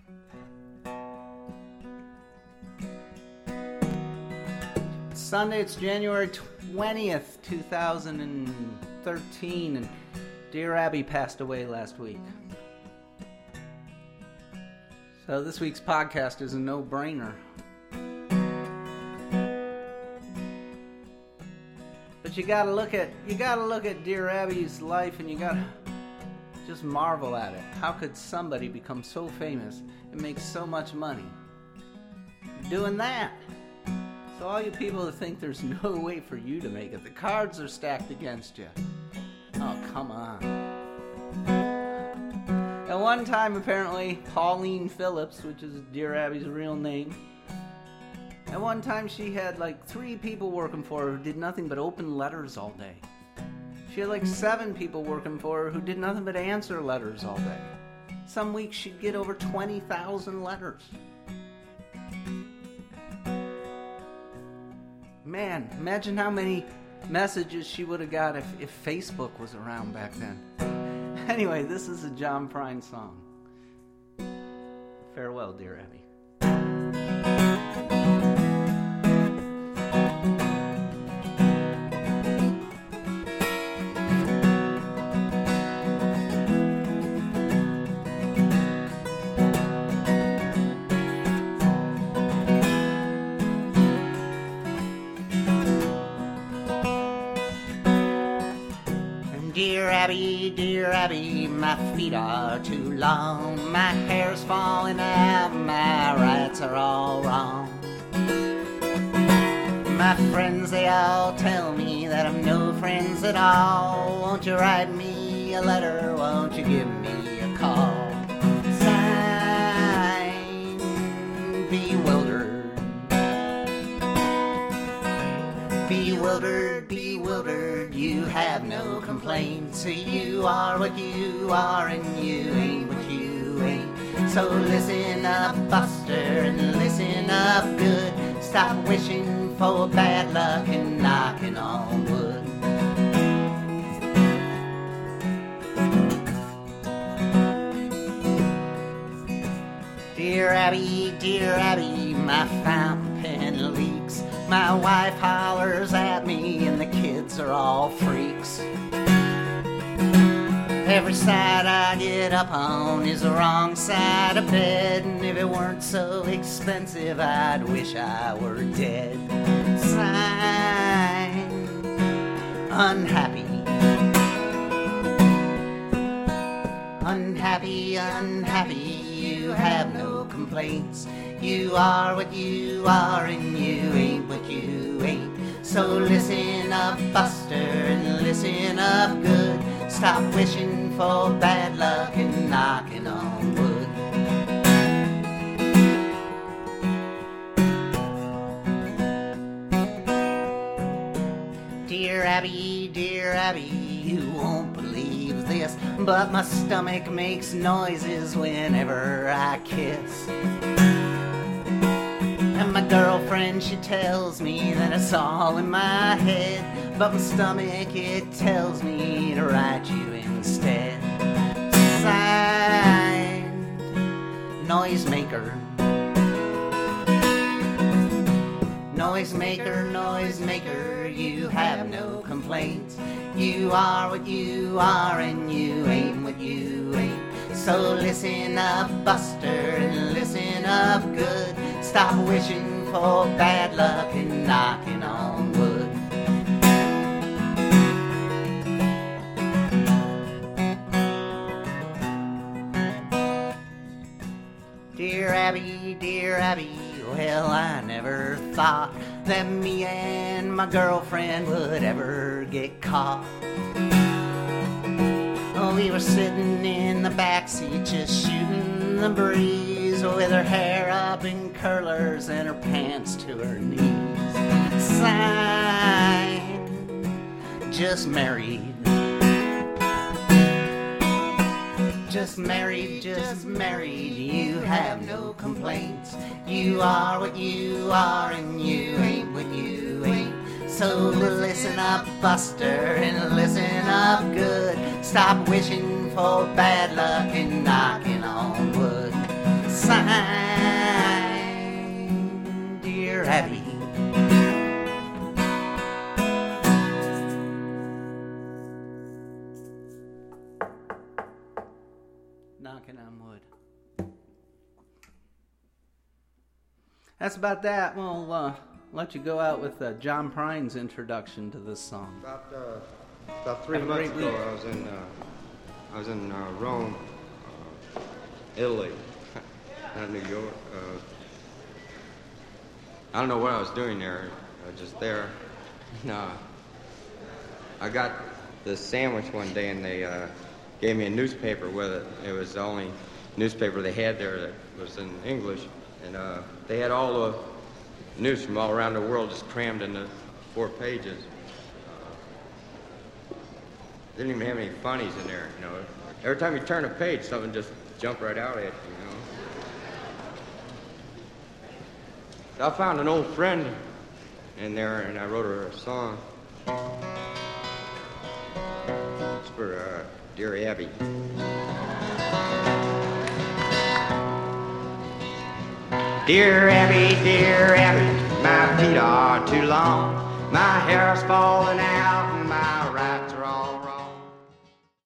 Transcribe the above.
Sunday, it's January 20th, 2013, and Dear Abby passed away last week. So this week's podcast is a no-brainer. But you gotta look at Dear Abby's life, and you gotta just marvel at it. How could somebody become so famous and make so much money doing that? So all you people that think there's no way for you to make it, the cards are stacked against you. Oh, come on. At one time, apparently, Pauline Phillips, which is Dear Abby's real name, at one time she had like 3 people working for her who did nothing but open letters all day. She had like 7 people working for her who did nothing but answer letters all day. Some weeks she'd get over 20,000 letters. Man, imagine how many messages she would have got if Facebook was around back then. Anyway, this is a John Prine song. Farewell, Dear Abby. Dear Abby, my feet are too long, my hair's falling out, my rights are all wrong. My friends, they all tell me that I'm no friends at all. Won't you write me a letter, won't you give me a call? Signed, Bewildered. Bewildered, you have no complaints. You are what you are and you ain't what you ain't. So listen up, Buster, and listen up good. Stop wishing for bad luck and knocking on wood. Dear Abby, my fountain pen leaks. My wife hollers at me and the kids are all freaks. Every side I get up on is the wrong side of bed, and if it weren't so expensive, I'd wish I were dead. Signed, Unhappy. Unhappy, you have no complaints. You are what you are and you ain't what you ain't. So listen up, Buster, and listen up good. Stop wishing for bad luck and knocking on wood. Dear Abby, you won't believe this, but my stomach makes noises whenever I kiss. And my girlfriend, she tells me that it's all in my head, but my stomach, it tells me to write you instead. Signed, Noisemaker. Noisemaker, you have no complaints. You are what you are and you ain't what you ain't. So listen up, Buster, and listen up good. Stop wishing for bad luck and knocking on wood. Dear Abby, well, I never thought that me and my girlfriend would ever get caught. Oh, we were sitting in the backseat just shooting the breeze, with her hair up in curlers and her pants to her knees. Signed, Just Married. Just married, you have no complaints. You are what you are and you ain't what you ain't. So listen up, Buster, and listen up good. Stop wishing for bad luck and knocking on wood. Sign would. That's about that. We'll let you go out with John Prine's introduction to this song. About 3 months ago, I was in Rome, Italy, not New York. I don't know what I was doing there. I was just there. No, I got this sandwich one day, and they gave me a newspaper with it. It was the only newspaper they had there that was in English, and they had all the news from all around the world just crammed into 4 pages. Didn't even have any funnies in there, you know. Every time you turn a page, something just jumped right out at you, you know. So I found an old friend in there, and I wrote her a song. It's for Dear Abby. Dear Abby, my feet are too long. My hair's falling out.